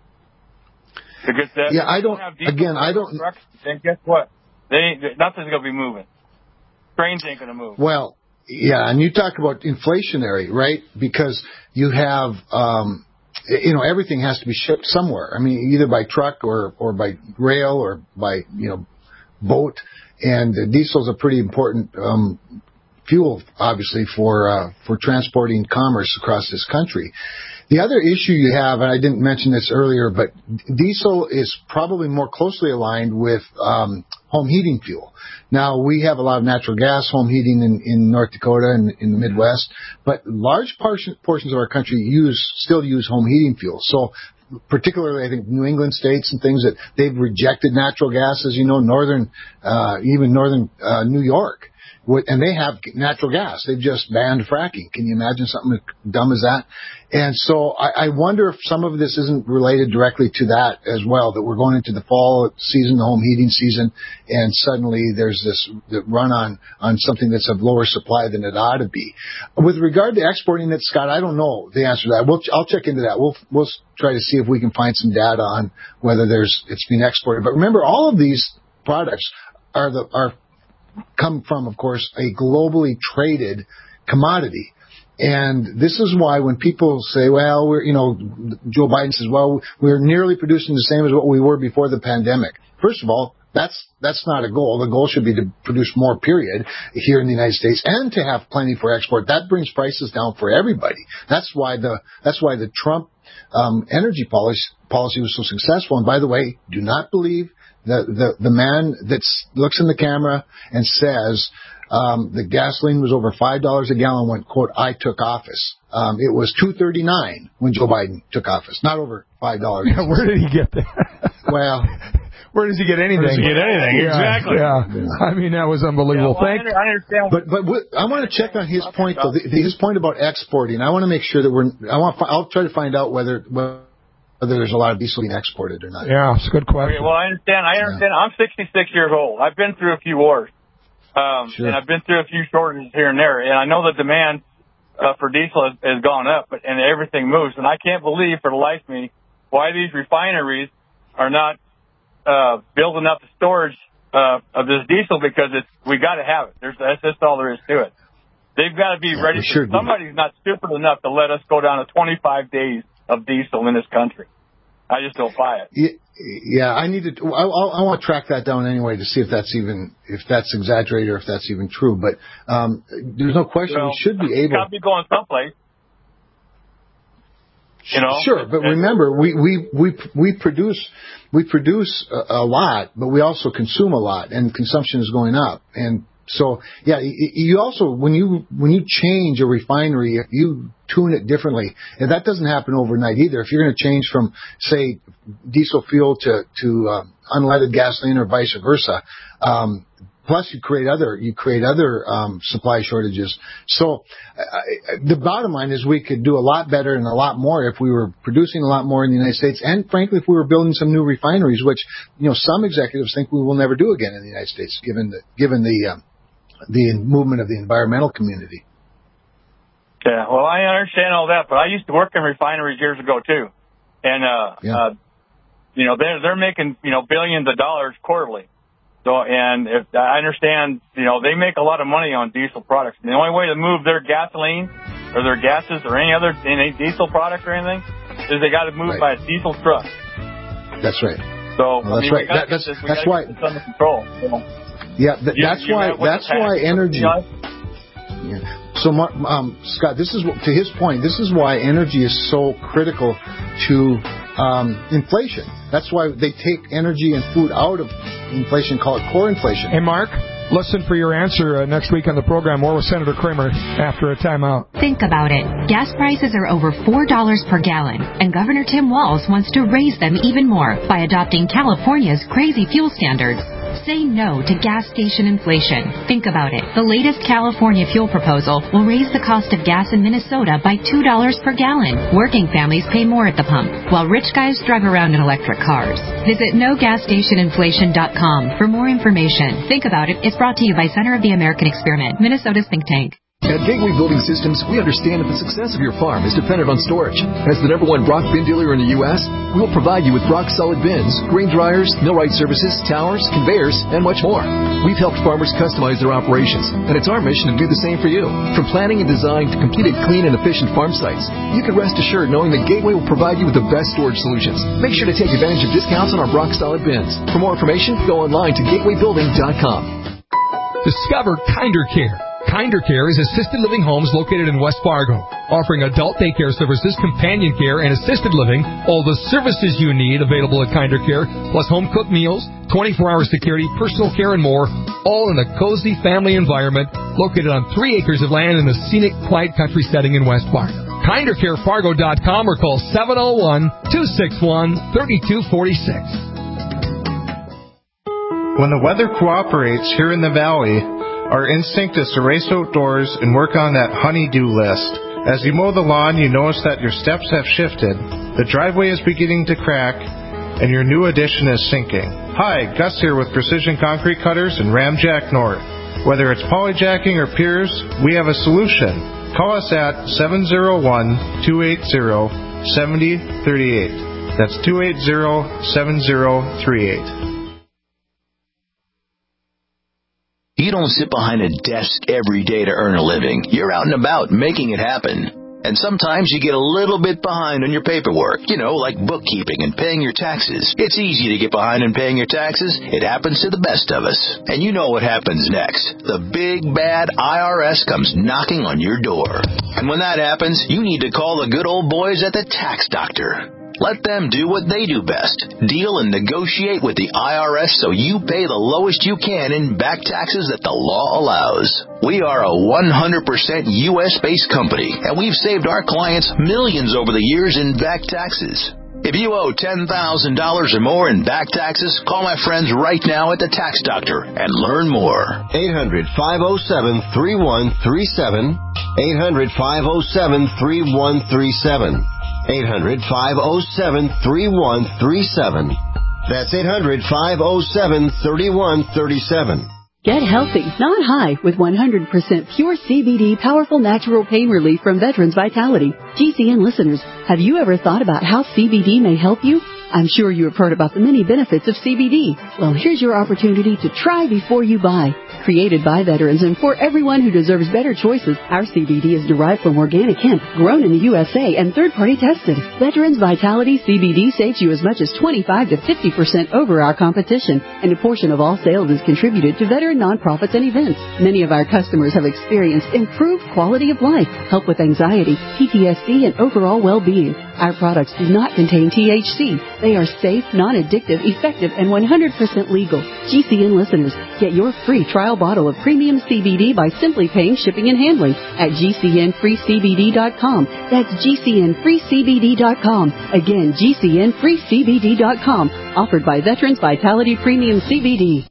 To get that, Yeah, I don't- have diesel again, I don't- trucks, then guess what? They ain't, nothing's going to be moving. Trains ain't going to move. Well, yeah, and you talk about inflationary, right? Because you have, um, you know, everything has to be shipped somewhere. I mean, either by truck or, or by rail or by, you know, boat. And uh, diesel is a pretty important um, fuel, obviously, for uh, for transporting commerce across this country. The other issue you have, and I didn't mention this earlier, but diesel is probably more closely aligned with um, home heating fuel. Now, we have a lot of natural gas home heating in, in North Dakota and in the Midwest, but large portion, portions of our country use still use home heating fuel. So particularly, I think, New England states and things that they've rejected natural gas, as you know, northern, uh, even northern uh, New York. And they have natural gas. They've just banned fracking. Can you imagine something as dumb as that? And so I, I wonder if some of this isn't related directly to that as well, that we're going into the fall season, the home heating season, and suddenly there's this run on, on something that's of lower supply than it ought to be. With regard to exporting it, Scott, I don't know the answer to that. We'll, I'll check into that. We'll, we'll try to see if we can find some data on whether there's, it's being exported. But remember, all of these products are the, are, come from, of course, a globally traded commodity. And this is why when people say, well, we're, you know, Joe Biden says, well, we're nearly producing the same as what we were before the pandemic. First of all, that's, that's not a goal. The goal should be to produce more, period, here in the United States and to have plenty for export. That brings prices down for everybody. That's why the, that's why the Trump, um, energy policy, policy was so successful. And by the way, do not believe The, the the man that looks in the camera and says um, the gasoline was over five dollars a gallon when, quote, I took office. Um, it was two thirty nine when Joe Biden took office, not over five dollars. Yeah, where did he get that? Well, where does he get anything? Where does he get anything? Yeah, Exactly. Yeah. yeah, I mean that was unbelievable. Yeah, well, Thank. I understand. But but what, I want to check on his point though. The, his point about exporting. I want to make sure that we're. I want. I'll try to find out whether. whether whether there's a lot of diesel being exported or not. Yeah, it's a good question. Okay, well, I understand. I understand. Yeah. I'm sixty-six years old. I've been through a few wars. Um, sure. And I've been through a few shortages here and there. And I know the demand uh, for diesel has, has gone up, but, and everything moves. And I can't believe for the life of me why these refineries are not uh, building up the storage uh, of this diesel, because it's, we got to have it. There's, that's just all there is to it. They've got to be yeah, ready. Sure somebody's not stupid enough to let us go down to twenty-five days of diesel in this country. I just don't buy it. Yeah, yeah I need to. I, I want to track that down anyway to see if that's even if that's exaggerated or if that's even true. But um, there's no question well, we should be able. Got to be going someplace. You know. Sure, but remember, we we we we produce we produce a, a lot, but we also consume a lot, and consumption is going up. And so, yeah, you also when you when you change a refinery, you tune it differently, and that doesn't happen overnight either. If you're going to change from, say, diesel fuel to to um, unleaded gasoline or vice versa, um, plus you create other you create other um, supply shortages. So uh, the bottom line is we could do a lot better and a lot more if we were producing a lot more in the United States, and frankly, if we were building some new refineries, which you know some executives think we will never do again in the United States, given the given the um, the movement of the environmental community. Yeah, well, I understand all that, but I used to work in refineries years ago too, and uh, yeah. uh, you know they're they're making you know billions of dollars quarterly. So, and if I understand, you know, they make a lot of money on diesel products. And the only way to move their gasoline or their gases or any other any diesel product or anything is they got to move right. by a diesel truck. That's right. So well, that's I mean, right. That, that's this, that's why. It's under control. You know? Yeah, th- you, that's you why. That's why energy. Yeah. So, um, Scott, this is to his point. This is why energy is so critical to um, inflation. That's why they take energy and food out of inflation, call it core inflation. Hey, Mark, listen for your answer uh, next week on the program. More with Senator Kramer after a timeout. Think about it. Gas prices are over four dollars per gallon, and Governor Tim Walz wants to raise them even more by adopting California's crazy fuel standards. Say no to gas station inflation. Think about it. The latest California fuel proposal will raise the cost of gas in Minnesota by two dollars per gallon. Working families pay more at the pump, while rich guys drive around in electric cars. Visit no gas station inflation dot com for more information. Think about it. It's brought to you by Center of the American Experiment, Minnesota's think tank. At Gateway Building Systems, we understand that the success of your farm is dependent on storage. As the number one Brock bin dealer in the U S, we will provide you with Brock solid bins, grain dryers, millwright services, towers, conveyors, and much more. We've helped farmers customize their operations, and it's our mission to do the same for you. From planning and design to completed clean and efficient farm sites, you can rest assured knowing that Gateway will provide you with the best storage solutions. Make sure to take advantage of discounts on our Brock solid bins. For more information, go online to gateway building dot com. Discover Kinder Care. Kinder Care is assisted living homes located in West Fargo, offering adult daycare services, companion care, and assisted living. All the services you need available at Kinder Care, plus home-cooked meals, twenty-four hour security, personal care, and more, all in a cozy family environment located on three acres of land in a scenic, quiet country setting in West Fargo. kinder care fargo dot com or call seven oh one, two six one, three two four six. When the weather cooperates here in the valley, our instinct is to race outdoors and work on that honey-do list. As you mow the lawn, you notice that your steps have shifted, the driveway is beginning to crack, and your new addition is sinking. Hi, Gus here with Precision Concrete Cutters and Ramjack North. Whether it's polyjacking or piers, we have a solution. Call us at seven oh one, two eight zero, seven oh three eight. That's two eight zero, seven oh three eight. You don't sit behind a desk every day to earn a living. You're out and about making it happen. And sometimes you get a little bit behind on your paperwork, you know, like bookkeeping and paying your taxes. It's easy to get behind in paying your taxes. It happens to the best of us. And you know what happens next. The big, bad I R S comes knocking on your door. And when that happens, you need to call the good old boys at the Tax Doctor. Let them do what they do best. Deal and negotiate with the I R S so you pay the lowest you can in back taxes that the law allows. We are a one hundred percent U S-based company, and we've saved our clients millions over the years in back taxes. If you owe ten thousand dollars or more in back taxes, call my friends right now at the Tax Doctor and learn more. eight hundred, five oh seven, three one three seven. eight hundred, five oh seven, three one three seven. eight hundred, five oh seven, three one three seven. That's eight hundred, five oh seven, three one three seven. Get healthy, not high, with one hundred percent pure C B D powerful natural pain relief from Veterans Vitality. G C N listeners, have you ever thought about how C B D may help you? I'm sure you have heard about the many benefits of C B D. Well, here's your opportunity to try before you buy. Created by veterans and for everyone who deserves better choices, our C B D is derived from organic hemp, grown in the U S A and third-party tested. Veterans Vitality C B D saves you as much as twenty-five to fifty percent over our competition, and a portion of all sales is contributed to veteran nonprofits and events. Many of our customers have experienced improved quality of life, help with anxiety, P T S D, and overall well-being. Our products do not contain T H C. They are safe, non-addictive, effective, and one hundred percent legal. G C N listeners, get your free trial bottle of premium C B D by simply paying shipping and handling at G C N free C B D dot com. That's G C N free C B D dot com. Again, G C N free C B D dot com. Offered by Veterans Vitality Premium C B D.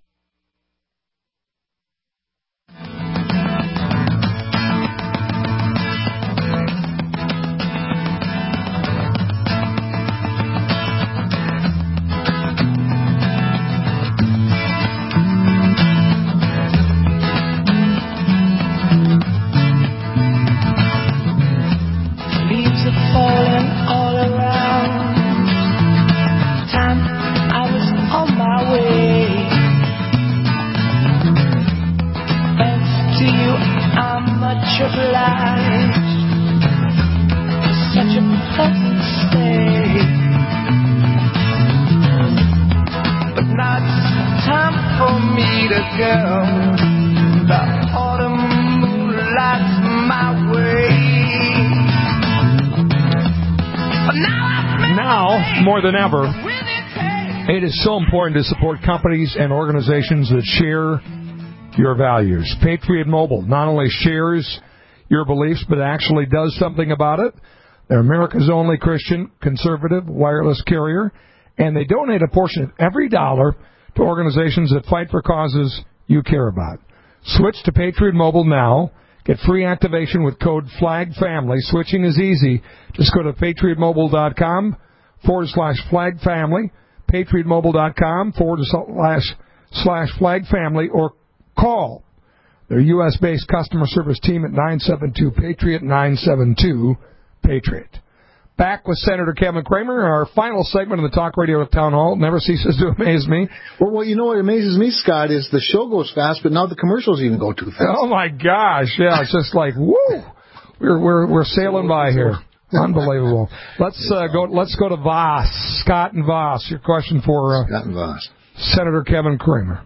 More than ever, it is so important to support companies and organizations that share your values. Patriot Mobile not only shares your beliefs, but actually does something about it. They're America's only Christian conservative wireless carrier, and they donate a portion of every dollar to organizations that fight for causes you care about. Switch to Patriot Mobile now. Get free activation with code FLAGFAMILY. Switching is easy. Just go to patriotmobile.com forward slash FLAGFAMILY, patriotmobile.com forward slash slash FLAGFAMILY, or call their U S-based customer service team at nine seven two PATRIOT, nine seven two PATRIOT. Back with Senator Kevin Cramer, our final segment of the Talk Radio Town Hall. Never ceases to amaze me. Well, well, you know what amazes me, Scott, is the show goes fast, but now the commercials even go too fast. Oh my gosh, yeah, it's just like woo, we're we're we're sailing by here, unbelievable. Let's uh, go. Let's go to Voss, Scott and Voss. Your question for uh, Scott and Voss. Senator Kevin Cramer.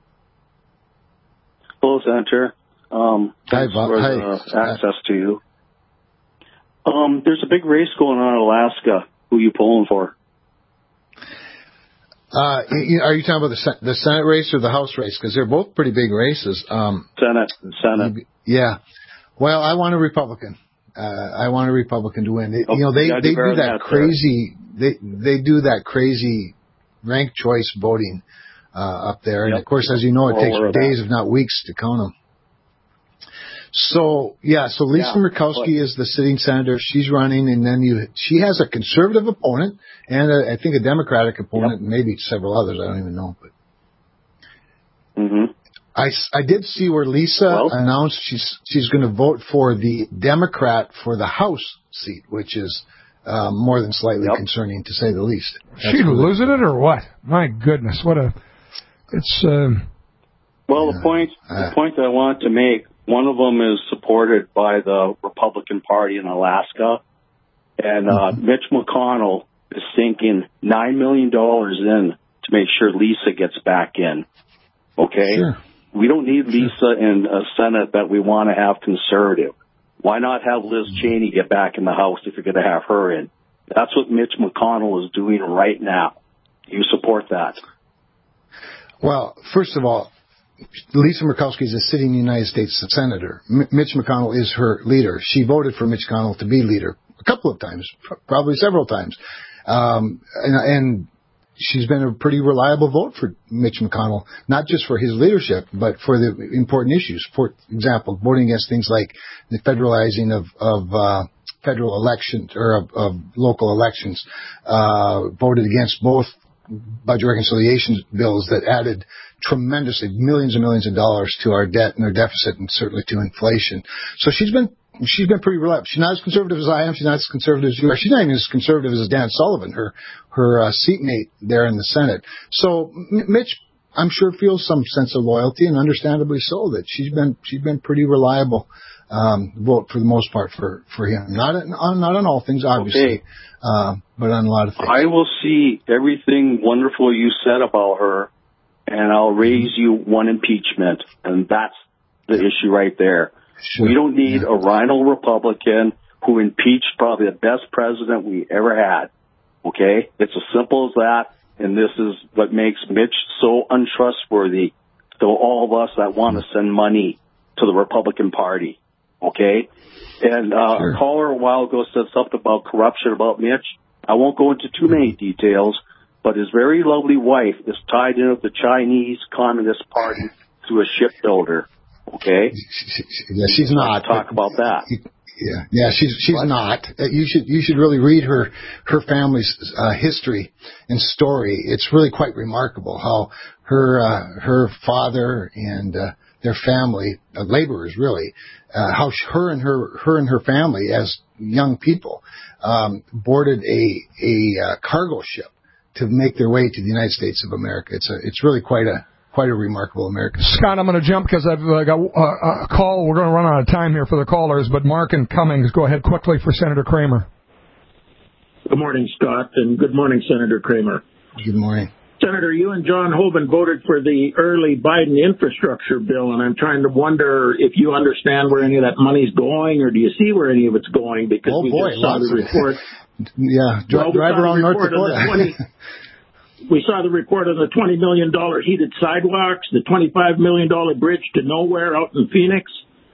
Hello, Senator. Um, Hi, thanks Bob. for Hi. the access to you. Um, there's a big race going on in Alaska. Who are you pulling for? Uh, are you talking about the the Senate race or the House race? Because they're both pretty big races. Um, Senate. Senate. Yeah. Well, I want a Republican. Uh, I want a Republican to win. It, oh, you know, they yeah, they do that, that crazy. There. They they do that crazy ranked choice voting uh, up there, and yep. of course, as you know, it All takes days, if not weeks, to count them. So yeah, so Lisa yeah, Murkowski but, is the sitting senator. She's running, and then you she has a conservative opponent and a, I think a Democratic opponent, yep. and maybe several others. I don't even know, but mm-hmm. I, I did see where Lisa well, announced she's she's going to vote for the Democrat for the House seat, which is uh, more than slightly yep. concerning to say the least. That's she cool. losing it or what? My goodness, what a it's. Um, well, yeah, the point uh, the point that I want to make. One of them is supported by the Republican Party in Alaska, and uh, mm-hmm. Mitch McConnell is sinking nine million dollars in to make sure Lisa gets back in. Okay? Sure. We don't need Lisa sure. in a Senate that we want to have conservative. Why not have Liz mm-hmm. Cheney get back in the House if you're going to have her in? That's what Mitch McConnell is doing right now. Do you support that? Well, first of all, Lisa Murkowski is a sitting United States senator. M- Mitch McConnell is her leader. She voted for Mitch McConnell to be leader a couple of times, probably several times. Um, and, and she's been a pretty reliable vote for Mitch McConnell, not just for his leadership, but for the important issues. For example, voting against things like the federalizing of, of uh, federal elections or of, of local elections, uh, voted against both budget reconciliation bills that added tremendously millions and millions of dollars to our debt and our deficit, and certainly to inflation. So she's been she's been pretty reliable. She's not as conservative as I am. She's not as conservative as you are. She's not even as conservative as Dan Sullivan, her her uh, seatmate there in the Senate. So Mitch, I'm sure, feels some sense of loyalty, and understandably so, that she's been she's been pretty reliable. Um, vote for the most part for, for him. Not on, not on all things, obviously, okay. uh, but on a lot of things. I will see everything wonderful you said about her, and I'll raise you one impeachment, and that's the issue right there. Sure. We don't need yeah. a rhino Republican who impeached probably the best president we ever had. Okay? It's as simple as that, and this is what makes Mitch so untrustworthy to all of us that want to send money to the Republican Party. Okay? And uh, sure. a caller a while ago said something about corruption about Mitch. I won't go into too many details, but his very lovely wife is tied in with the Chinese Communist Party through a shipbuilder. Okay? Yeah, she's not. Talk about that. Yeah, yeah, she's she's what? not. You should you should really read her her family's uh, history and story. It's really quite remarkable how her uh, her father and uh, their family, uh, laborers really, uh, how her and her her and her family as young people um, boarded a a uh, cargo ship to make their way to the United States of America. It's a it's really quite a Quite a remarkable American. Scott, I'm going to jump because I've uh, got uh, a call. We're going to run out of time here for the callers, but Mark and Cummings, go ahead quickly for Senator Cramer. Good morning, Scott, and good morning, Senator Cramer. Good morning. Senator, you and John Hoeven voted for the early Biden infrastructure bill, and I'm trying to wonder if you understand where any of that money's going, or do you see where any of it's going? Because oh, we boy, just saw the report. yeah, drive, well, drive around North Dakota. We saw the report on the twenty million dollars heated sidewalks, the twenty-five million dollars bridge to nowhere out in Phoenix.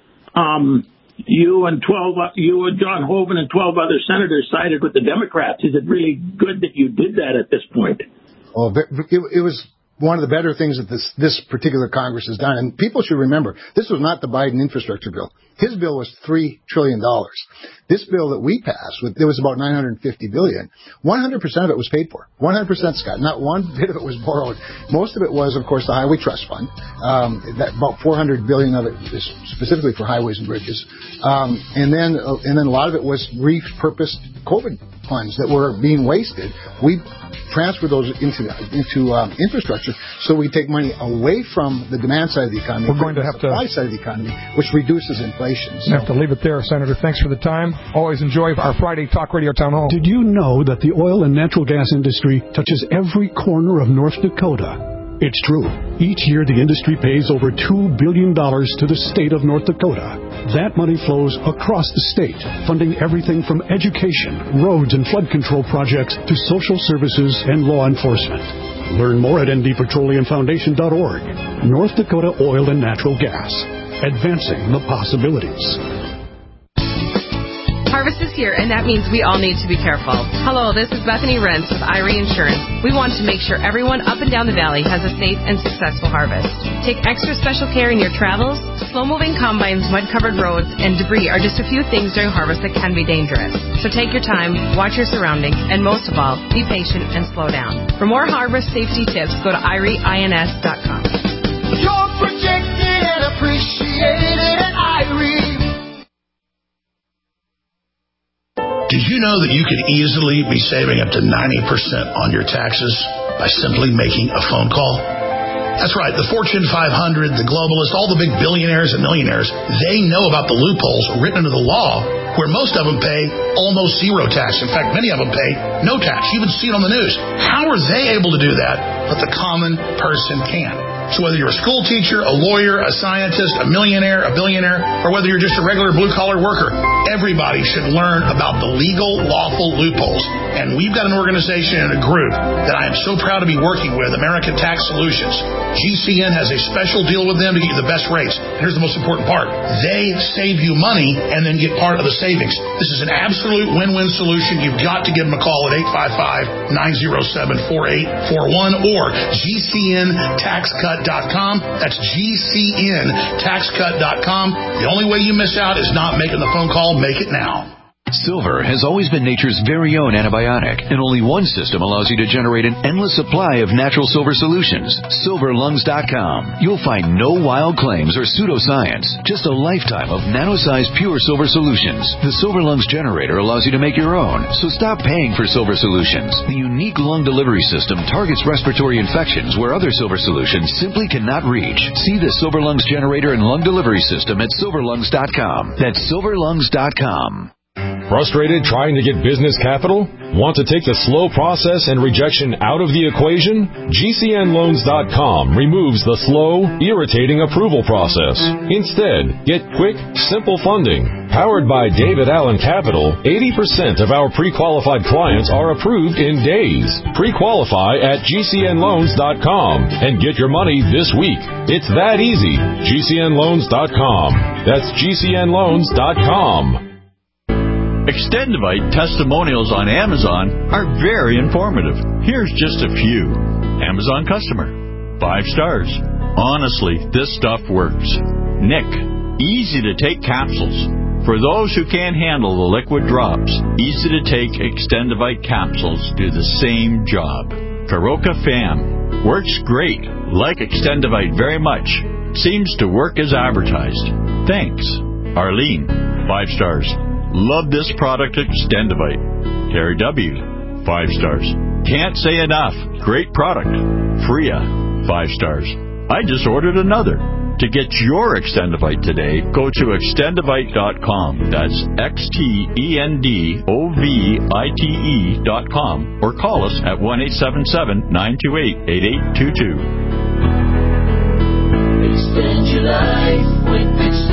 Um, you and twelve, you and John Hoeven and twelve other senators sided with the Democrats. Is it really good that you did that at this point? Oh, it, it was one of the better things that this this particular Congress has done. And people should remember, this was not the Biden infrastructure bill. His bill was three trillion dollars. This bill that we passed, with, it was about nine hundred fifty billion dollars. one hundred percent of it was paid for. one hundred percent, Scott. Not one bit of it was borrowed. Most of it was, of course, the Highway Trust Fund. Um, that, about four hundred billion dollars of it is specifically for highways and bridges. Um, and then uh, and then a lot of it was repurposed COVID funds that were being wasted. We transfer those into into um, infrastructure, so we take money away from the demand side of the economy. We're going to have the supply to side of the economy, which reduces inflation. So. We have to leave it there, Senator. Thanks for the time. Always enjoy our Friday Talk Radio Town Hall. Did you know that the oil and natural gas industry touches every corner of North Dakota? It's true. Each year, the industry pays over two billion dollars to the state of North Dakota. That money flows across the state, funding everything from education, roads and flood control projects to social services and law enforcement. Learn more at N D Petroleum Foundation dot org. North Dakota Oil and Natural Gas. Advancing the possibilities. Harvest is here, and that means we all need to be careful. Hello, this is Bethany Rentz with I R E Insurance. We want to make sure everyone up and down the valley has a safe and successful harvest. Take extra special care in your travels. Slow-moving combines, mud-covered roads, and debris are just a few things during harvest that can be dangerous. So take your time, watch your surroundings, and most of all, be patient and slow down. For more harvest safety tips, go to I R E ins dot com. You're protected and appreciated at I R E. Did you know that you could easily be saving up to ninety percent on your taxes by simply making a phone call? That's right. The Fortune five hundred, the globalists, all the big billionaires and millionaires, they know about the loopholes written into the law where most of them pay almost zero tax. In fact, many of them pay no tax. You even see it on the news. How are they able to do that, but the common person can? So whether you're a school teacher, a lawyer, a scientist, a millionaire, a billionaire, or whether you're just a regular blue-collar worker, everybody should learn about the legal, lawful loopholes. And we've got an organization and a group that I am so proud to be working with, American Tax Solutions. G C N has a special deal with them to get you the best rates. And here's the most important part. They save you money and then get part of the savings. This is an absolute win-win solution. You've got to give them a call at eight five five, nine oh seven, four eight four one or G C N tax cut dot com. That's G C N tax cut dot com. The only way you miss out is not making the phone call. Make it now. Silver has always been nature's very own antibiotic, and only one system allows you to generate an endless supply of natural silver solutions. silver lungs dot com. You'll find no wild claims or pseudoscience, just a lifetime of nano-sized pure silver solutions. The Silver Lungs generator allows you to make your own, so stop paying for silver solutions. The unique lung delivery system targets respiratory infections where other silver solutions simply cannot reach. See the Silver Lungs generator and lung delivery system at silver lungs dot com. That's silver lungs dot com. Frustrated trying to get business capital? Want to take the slow process and rejection out of the equation? G C N loans dot com removes the slow, irritating approval process. Instead, get quick, simple funding. Powered by David Allen Capital, eighty percent of our pre-qualified clients are approved in days. Pre-qualify at G C N loans dot com and get your money this week. It's that easy. G C N loans dot com. That's G C N loans dot com. Extendivite testimonials on Amazon are very informative. Here's just a few. Amazon customer. Five stars. Honestly, this stuff works. Nick. Easy to take capsules. For those who can't handle the liquid drops, easy to take Extendivite capsules do the same job. Karoka Fam. Works great. Like Extendivite very much. Seems to work as advertised. Thanks. Arlene. Five stars. Love this product, Extendivite. Terry W. Five stars. Can't say enough. Great product. Freya. Five stars. I just ordered another. To get your Extendivite today, go to extendivite dot com. That's X T E N D O V I T E dot com. Or call us at one eight seven seven, nine two eight, eight eight two two. Extend your life with